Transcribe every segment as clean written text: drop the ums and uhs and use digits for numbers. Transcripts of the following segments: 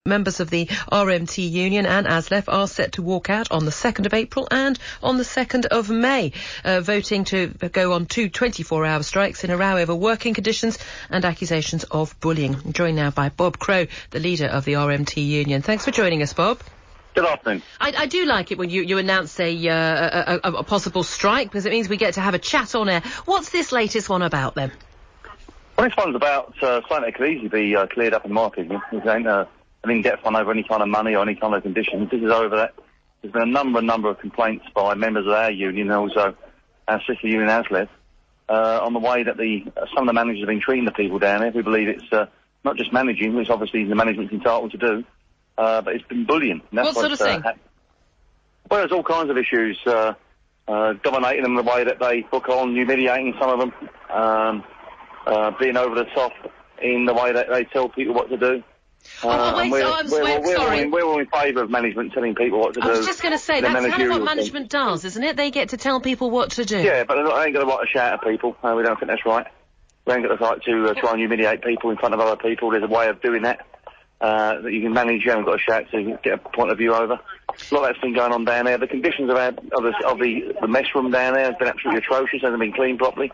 Members of the RMT Union and ASLEF are set to walk out on the 2nd of April and on the 2nd of May, voting to go on 2 24-hour strikes in a row over working conditions and accusations of bullying. I'm joined now by Bob Crow, the leader of the RMT Union. Thanks for joining us, Bob. Good afternoon. I do like it when you announce a possible strike, because it means we get to have a chat on air. What's this latest one about, then? Well, this one's about something that could easily be cleared up, in my opinion. This ain't an in-depth one over any kind of money or any kind of conditions. This is over that. There's been a number of complaints by members of our union and also our sister union, ASLEF, on the way that some of the managers have been treating the people down there. We believe it's not just managing, which obviously the management's entitled to do, but it's been bullying. And that's what sort of thing? Well, there's all kinds of issues, dominating them the way that they book on, humiliating some of them, being over the top in the way that they tell people what to do. We're all in favour of management telling people what to do. I was just going to say, that's kind of what management does, isn't it? They get to tell people what to do. Yeah, but they ain't got the right to shout at people. We don't think that's right. We ain't got the right to try and humiliate people in front of other people. There's a way of doing that. That you can manage. You haven't got to shout to get a point of view over. A lot of that's been going on down there. The conditions of the mess room down there has been absolutely atrocious. Hasn't been cleaned properly.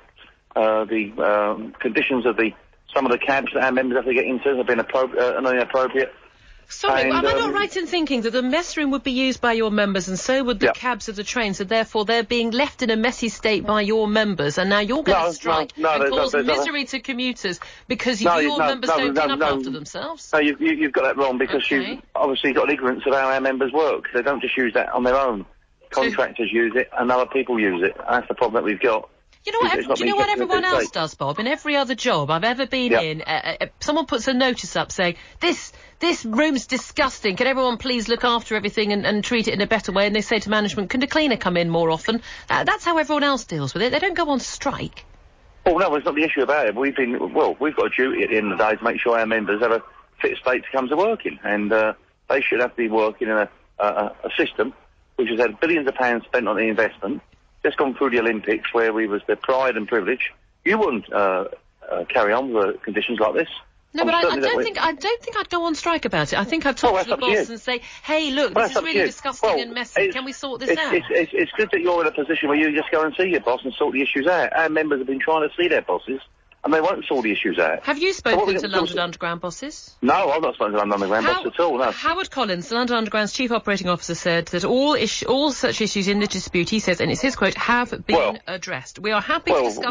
The conditions of some of the cabs that our members have to get into have been inappropriate. Sorry, am I not right in thinking that the mess room would be used by your members and so would the cabs of the trains, and therefore they're being left in a messy state by your members, and now you're going to strike and cause misery to commuters because your members don't clean up after themselves? No, you've got that wrong, because you've obviously got ignorance of how our members work. They don't just use that on their own. Contractors use it and other people use it. That's the problem that we've got. You know what everyone else does, Bob? In every other job I've ever been in, someone puts a notice up saying, this room's disgusting, can everyone please look after everything and treat it in a better way? And they say to management, can the cleaner come in more often? That's how everyone else deals with it. They don't go on strike. Oh, no, it's not the issue about it. We've got a duty at the end of the day to make sure our members have a fit state to come to working. And they should have to be working in a system which has had billions of pounds spent on the investment. Just gone through the Olympics where we was the pride and privilege. You wouldn't carry on with conditions like this. No, but I don't think I'd go on strike about it. I think I'd talk to the boss and say, hey, look, this is really disgusting and messy. Can we sort this out? It's good that you're in a position where you just go and see your boss and sort the issues out. Our members have been trying to see their bosses, and they won't sort the issues out. Have you spoken to London Underground bosses? No, I've not spoken to London Underground bosses at all, no. Howard Collins, the London Underground's chief operating officer, said that all such issues in the dispute, he says, and it's his quote, have been addressed. We are happy to discuss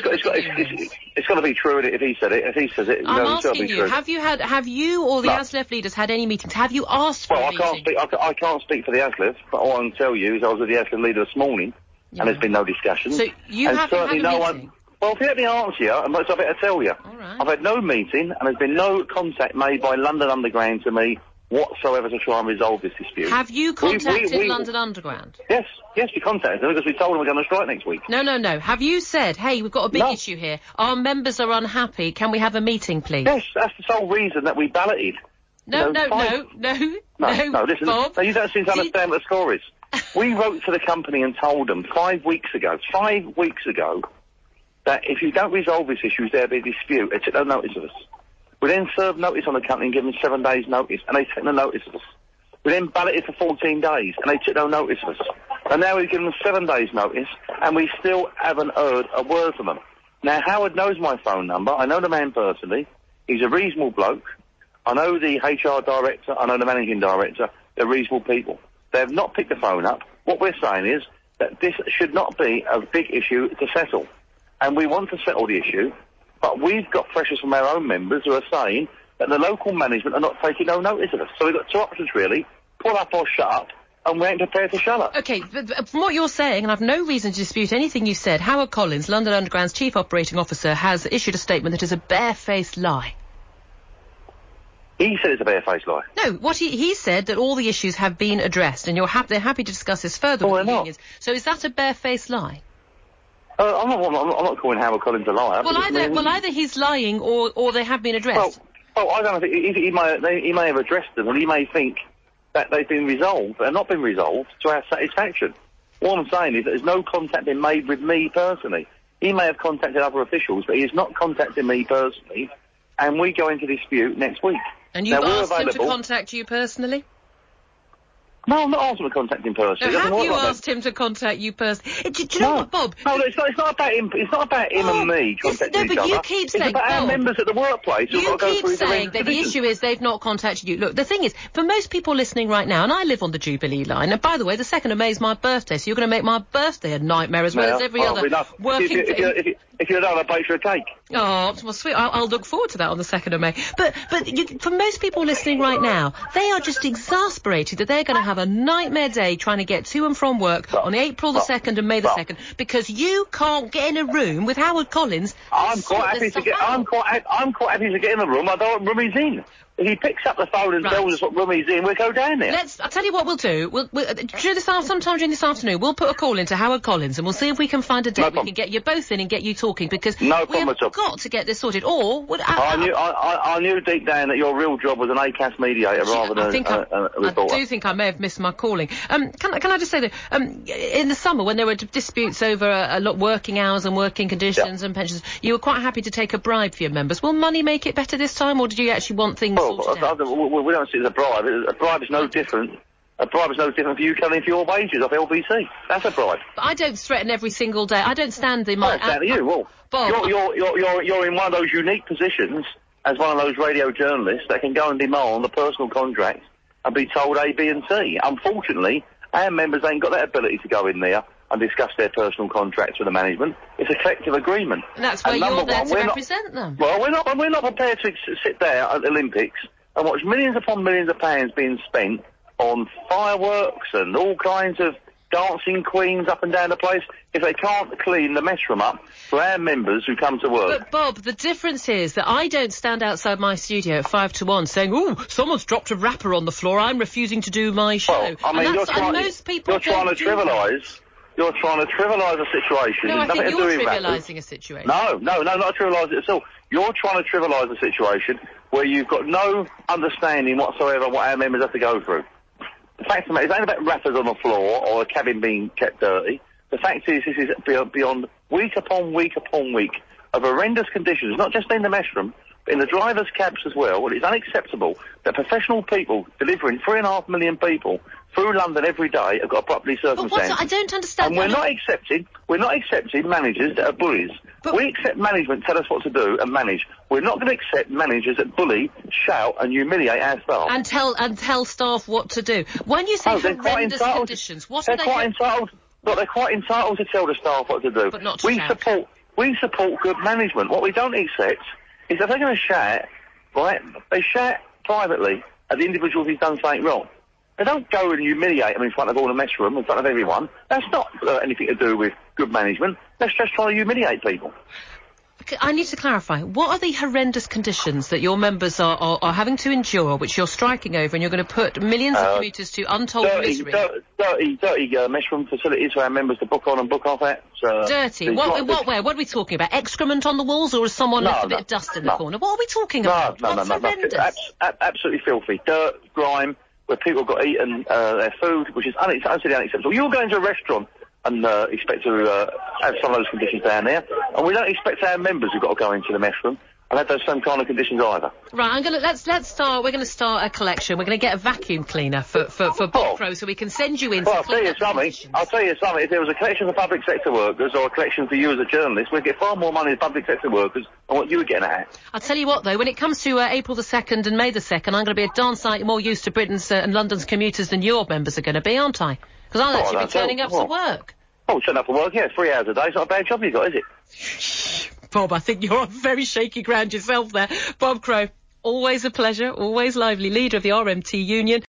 this it's got to be true if he said it. If he says it, I'm asking you, have you or the ASLEF leaders had any meetings? Have you asked for a meeting? I can't speak for the ASLEF, but all I can tell you is I was with the ASLEF leader this morning, and there's been no discussion. So you haven't had a meeting? Well, if you let me answer you, I better tell you. All right. I've had no meeting, and there's been no contact made by London Underground to me whatsoever to try and resolve this dispute. Have you contacted London Underground? Yes, we contacted them because we told them we're going to strike next week. No. Have you said, hey, we've got a big issue here, our members are unhappy, can we have a meeting, please? Yes, that's the sole reason that we balloted. No, listen, Bob. No, you don't seem to understand what the score is. We wrote to the company and told them 5 weeks ago, that if you don't resolve this issue, there'll be a dispute. They took no notice of us. We then served notice on the company and given them 7 days' notice, and they took no notice of us. We then balloted for 14 days, and they took no notice of us. And now we've given them 7 days' notice, and we still haven't heard a word from them. Now, Howard knows my phone number. I know the man personally. He's a reasonable bloke. I know the HR director. I know the managing director. They're reasonable people. They have not picked the phone up. What we're saying is that this should not be a big issue to settle. And we want to settle the issue, but we've got pressures from our own members who are saying that the local management are not taking no notice of us. So we've got two options, really. Pull up or shut up, and we ain't prepared to shut up. OK, but from what you're saying, and I've no reason to dispute anything you said, Howard Collins, London Underground's chief operating officer, has issued a statement that is a barefaced lie. He said it's a barefaced lie. No, what he said that all the issues have been addressed, and they're happy to discuss this further with the unions. So is that a barefaced lie? I'm not calling Howard Collins a liar. Well, either he's lying or they have been addressed. Well, I don't know. He may have addressed them, and he may think that they've been resolved, but they've not been resolved to our satisfaction. All I'm saying is that there's no contact been made with me personally. He may have contacted other officials, but he has not contacted me personally, and we go into dispute next week. And you've Now, asked him to contact you personally? No, I'm not asking him to contact him personally. Now, have you asked him to contact you personally? Do you know what, Bob? No, it's not about him. It's not about him and me contacting each other. No, but you keep saying, it's about our members at the workplace who've got to go through the saying that the issue is they've not contacted you. Look, the thing is, for most people listening right now, and I live on the Jubilee line, and by the way, the 2nd of May is my birthday, so you're going to make my birthday a nightmare as well as every other working day. If you're done, I'll bake you a cake. Oh, well, sweet. I'll look forward to that on the 2nd of May. But for most people listening right now, they are just exasperated that they're going to have a nightmare day trying to get to and from work on April the 2nd and May the 2nd because you can't get in a room with Howard Collins. I'm quite happy to get in the room. I don't want room he's in. If he picks up the phone and tells us what room he's in, we'll go down there. I'll tell you what we'll do. Sometime during this afternoon, we'll put a call into Howard Collins and we'll see if we can find a date we can get you both in and get you talking because we've got to get this sorted. Or I knew deep down that your real job was an ACAS mediator rather than a reporter. I do think I may have missed my calling. Can I just say that in the summer when there were disputes over a lot working hours and working conditions and pensions, you were quite happy to take a bribe for your members. Will money make it better this time, or did you actually want things? We don't see it as a bribe. A bribe is no different. A bribe is no different for you coming for your wages off LBC. That's a bribe. But I don't threaten every single day. I don't stand in my... Well, Bob, you're in one of those unique positions as one of those radio journalists that can go and demand a personal contract and be told A, B and C. Unfortunately, our members ain't got that ability to go in there and discuss their personal contracts with the management. It's a collective agreement. And that's where you're there to represent them. Well, we're not prepared to sit there at the Olympics and watch millions upon millions of pounds being spent on fireworks and all kinds of dancing queens up and down the place if they can't clean the mess room up for our members who come to work. But, Bob, the difference is that I don't stand outside my studio at 5 to 1 saying, "Ooh, someone's dropped a wrapper on the floor, I'm refusing to do my show." Well, I mean, you're trying to trivialise... You're trying to trivialise a situation. No, I think you're trivialising a situation. No, not trivialise it at all. You're trying to trivialise a situation where you've got no understanding whatsoever what our members have to go through. The fact of the matter, it ain't about wrappers on the floor or a cabin being kept dirty. The fact is, this is beyond week upon week upon week of horrendous conditions, not just in the mess room, but in the drivers' cabs as well. Well, it's unacceptable that professional people delivering 3.5 million people through London every day have got properly circumstances. But I don't understand. And we're not accepting managers that are bullies. We accept management tell us what to do and manage. We're not going to accept managers that bully, shout and humiliate our staff. And tell staff what to do. When you say horrendous conditions, what are they? They're quite entitled to tell the staff what to do. But not to shout. We support good management. What we don't accept is if they're going to shout, right, they shout privately at the individual who's done something wrong. They don't go and humiliate them in front of all the mess room, in front of everyone. That's not anything to do with good management. That's just trying to humiliate people. I need to clarify. What are the horrendous conditions that your members are having to endure, which you're striking over, and you're going to put millions of commuters to untold misery? Dirty mess room facilities for our members to book on and book off at. Dirty? In what way? What are we talking about? Excrement on the walls, or has someone left a bit of dust in the corner? What are we talking about? What's horrendous? Absolutely filthy. Dirt, grime, where people got eaten their food, which is absolutely unacceptable. You'll go into a restaurant and expect to have some of those conditions down there, and we don't expect our members who've got to go into the mess room and have those same kind of conditions either. Right, we're going to start a collection. We're going to get a vacuum cleaner for Bob Crow so we can send you in to clean up the conditions. I'll tell you something, if there was a collection for public sector workers or a collection for you as a journalist, we'd get far more money as public sector workers than what you were getting at. I'll tell you what though, when it comes to April the 2nd and May the 2nd, I'm going to be a darn sight more used to Britain's and London's commuters than your members are going to be, aren't I? Because I'll actually be turning up to work. Oh, turn up for work, yeah, 3 hours a day. It's not a bad job you've got, is it? Bob, I think you're on very shaky ground yourself there. Bob Crow, always a pleasure, always lively, leader of the RMT Union.